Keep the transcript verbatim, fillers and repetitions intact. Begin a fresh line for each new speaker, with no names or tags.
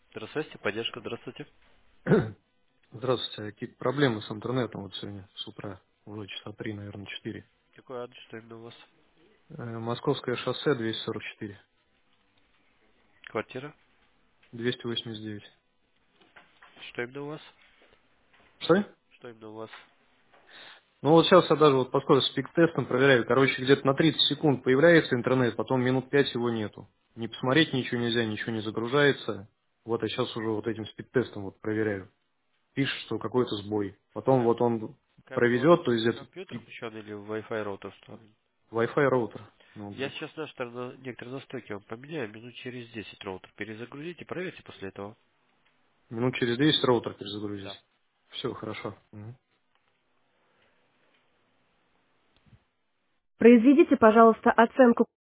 Здравствуйте, поддержка, здравствуйте.
Здравствуйте. А какие-то проблемы с интернетом вот сегодня с утра, уже часа три, наверное, четыре.
Какой адрес, что именно у вас?
Э, Московское шоссе двести сорок четыре,
Квартира?
двести восемьдесят девять.
Что именно у вас?
Что?
Что именно у вас?
Ну вот сейчас я даже вот поскольку с пик-тестом проверяю, короче, где-то на тридцать секунд появляется интернет, потом минут пять его нету. Не посмотреть ничего нельзя, ничего не загружается. Вот я сейчас уже вот этим спид-тестом вот проверяю. Пишет, что какой-то сбой. Потом
Так,
вот он
как у вас
проведет, то есть где-то
компьютер включен или Wi-Fi роутер встроен?
Wi-Fi роутер,
Я
ноутбук.
сейчас наш торно- некоторые настройки вам поменяю, минут через десять роутер перезагрузите, проверьте после этого.
Минут через десять роутер
Да.
перезагрузить. Все, хорошо. Мгм.
Произведите, пожалуйста, оценку